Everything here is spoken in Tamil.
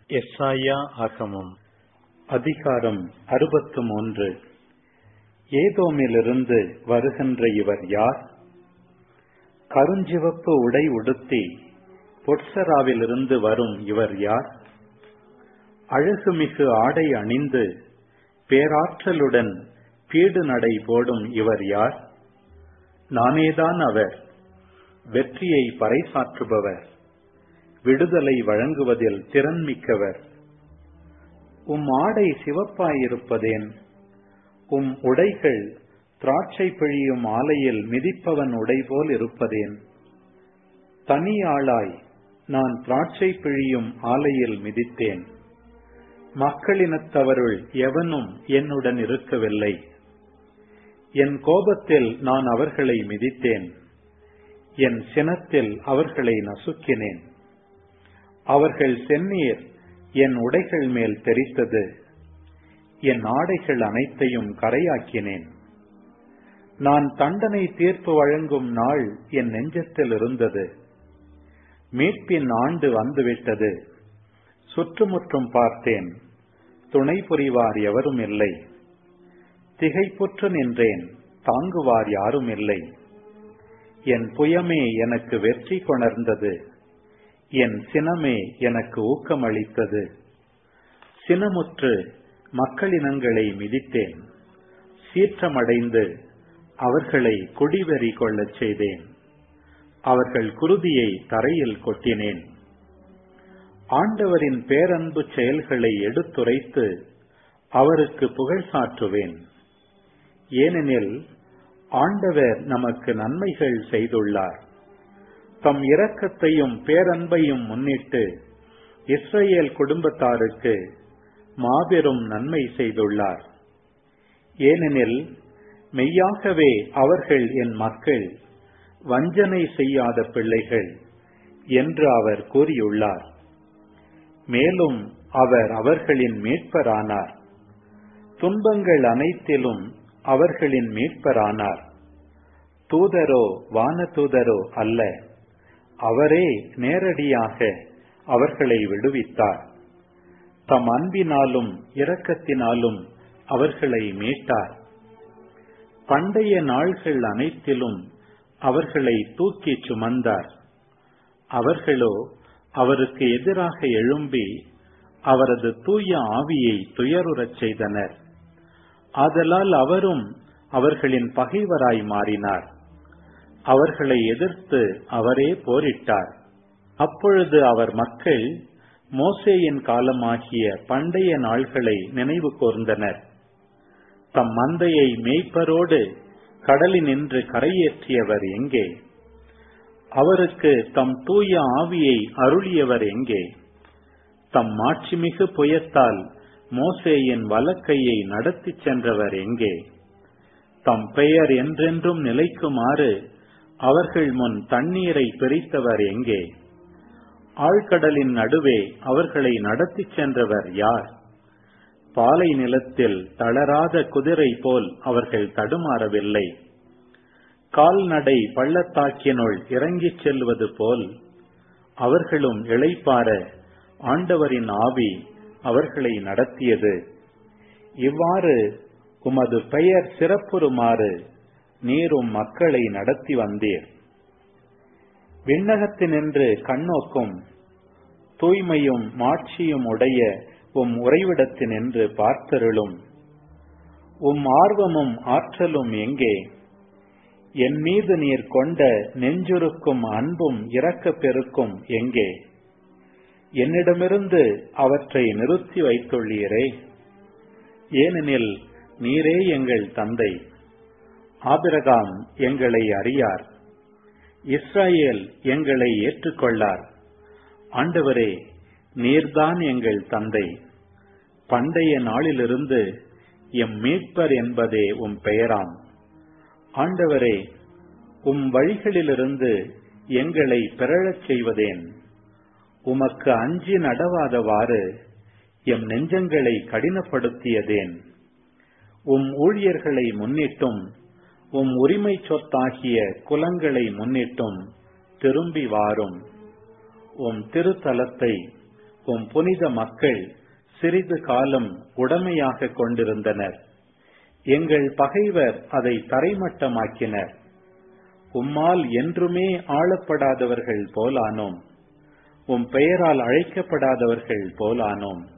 எஸ்ஐயா ஆகமம் அதிகாரம் 63. ஏதோமிலிருந்து வருகின்ற இவர் யார்? கருஞ்சிவப்பு உடை உடுத்தி பொட்சராவிலிருந்து வரும் இவர் யார்? அழகுமிகு ஆடை அணிந்து பேராற்றலுடன் பீடு நடை போடும் இவர் யார்? நானேதான் அவர், வெற்றியை பறைசாற்றுபவர், விடுதலை வழங்குவதில் திறன்மிக்கவர். உம் ஆடை சிவப்பாயிருப்பதேன்? உம் உடைகள் திராட்சை பிழியும் ஆலையில் மிதிப்பவன் உடை போல் இருப்பதேன்? தனியாளாய் நான் திராட்சை பிழியும் ஆலையில் மிதித்தேன். மக்களினத்தவருள் எவனும் என்னுடன் இருக்கவில்லை. என் கோபத்தில் நான் அவர்களை மிதித்தேன், என் சினத்தில் அவர்களை நசுக்கினேன். அவர்கள் செந்நீர் என் உடைகள் மேல் தெரித்தது, என் ஆடைகள் அனைத்தையும் கரையாக்கினேன். நான் தண்டனை தீர்ப்பு வழங்கும் நாள் என் நெஞ்சத்தில் இருந்தது. மீட்பின் ஆண்டு வந்துவிட்டது. சுற்றுமுற்றும் பார்த்தேன், துணை புரிவார் எவரும் இல்லை. திகைப்புற்று நின்றேன், தாங்குவார் யாரும் இல்லை. என் புயமே எனக்கு வெற்றி கொணர்ந்தது, என் சினமே எனக்கு ஊக்கமளித்தது. சினமுற்று மக்களினங்களை மிதித்தேன், சீற்றமடைந்து அவர்களை குடிவெறி கொள்ளச் செய்தேன். அவர்கள் குருதியை தரையில் கொட்டினேன். ஆண்டவரின் பேரன்பு செயல்களை எடுத்துரைத்து அவருக்கு புகழ் சாற்றுவேன். ஏனெனில் ஆண்டவர் நமக்கு நன்மைகள் செய்துள்ளார். தம் இரக்கத்தையும் பேரன்பையும் முன்னிட்டு இஸ்ரவேல் குடும்பத்தாருக்கு மாபெரும் நன்மை செய்துள்ளார். ஏனெனில் மெய்யாகவே அவர்கள் என் மக்கள், வஞ்சனை செய்யாத பிள்ளைகள் என்று அவர் கூறியுள்ளார். மேலும் அவர் அவர்களின் மீட்பரானார். துன்பங்கள் அனைத்திலும் அவர்களின் மீட்பரானார். தூதரோ வானதூதரோ அல்ல, அவரே நேரடியாக அவர்களை விடுவித்தார். தம் அன்பினாலும் இரக்கத்தினாலும் அவர்களை மீட்டார். பண்டைய நாள்கள் அனைத்திலும் அவர்களை தூக்கிச் சுமந்தார். அவர்களோ அவருக்கு எதிராக எழும்பி அவரது தூய ஆவியை துயருறச் செய்தனர். ஆதலால் அவரும் அவர்களின் பகைவராய் மாறினார். அவர்களை எதிர்த்து அவரே போரிட்டார். அப்பொழுது அவர் மக்கள் மோசேயின் காலமாகிய பண்டைய நாள்களை நினைவு கூர்ந்தனர். தம் மந்தையை மேய்ப்பரோடு கடலினின்று கரையேற்றியவர் எங்கே? அவருக்கு தம் தூய ஆவியை அருளியவர் எங்கே? தம் மாட்சிமிகு புயத்தால் மோசேயின் வலக்கையை நடத்திச் சென்றவர் எங்கே? தம் பெயர் என்றென்றும் நிலைக்குமாறு அவர்கள் முன் தண்ணீரை பிரித்தவர் எங்கே? ஆழ்கடலின் நடுவே அவர்களை நடத்திச் சென்றவர் யார்? பாலை நிலத்தில் தளராத குதிரை போல் அவர்கள் தடுமாறவில்லை. கால்நடை பள்ளத்தாக்கினுள் இறங்கிச் செல்வது போல் அவர்களும் இளைப்பாற ஆண்டவரின் ஆவி அவர்களை நடத்தியது. இவ்வாறு உமது பெயர் சிறப்புறுமாறு நீரும் மக்களை நடத்தி வந்தீர். விண்ணகத்தினின்று கண்ணோக்கும் தூய்மையும் மாட்சியும் உடைய உம் உறைவிடத்தினின்று பார்த்தருளும். உம் ஆர்வமும் ஆற்றலும் எங்கே? என் மீது நீர் கொண்ட நெஞ்சுருக்கும் அன்பும் இரக்க பெருக்கும் எங்கே? என்னிடமிருந்து அவற்றை நிறுத்தி வைத்துள்ளீரே. ஏனெனில் நீரே எங்கள் தந்தை. ஆபிரகாம் எங்களை அறியார், இஸ்ரவேல் எங்களை ஏற்றுக்கொள்ளார். ஆண்டவரே, நீர்தான் எங்கள் தந்தை. பண்டைய நாளிலிருந்து எம் மீட்பர் என்பதே உம் பெயராம். ஆண்டவரே, உம் வழிகளிலிருந்து எங்களை பிறழச் செய்வதேன்? உமக்கு அஞ்சி நடவாதவாறு எம் நெஞ்சங்களை கடினப்படுத்தியதேன்? உம் ஊழியர்களை முன்னிட்டும் உம் உரிமை சொத்தாகிய குலங்களை முன்னிட்டும் திரும்பி வாரும். உம் திருத்தலத்தை உம் புனித மக்கள் சிறிது காலம் உடைமையாக கொண்டிருந்தனர். எங்கள் பகைவர் அதை தரைமட்டமாக்கினர். உம்மால் என்றுமே ஆளப்படாதவர்கள் போலானோம். உம் பெயரால் அழைக்கப்படாதவர்கள் போலானோம்.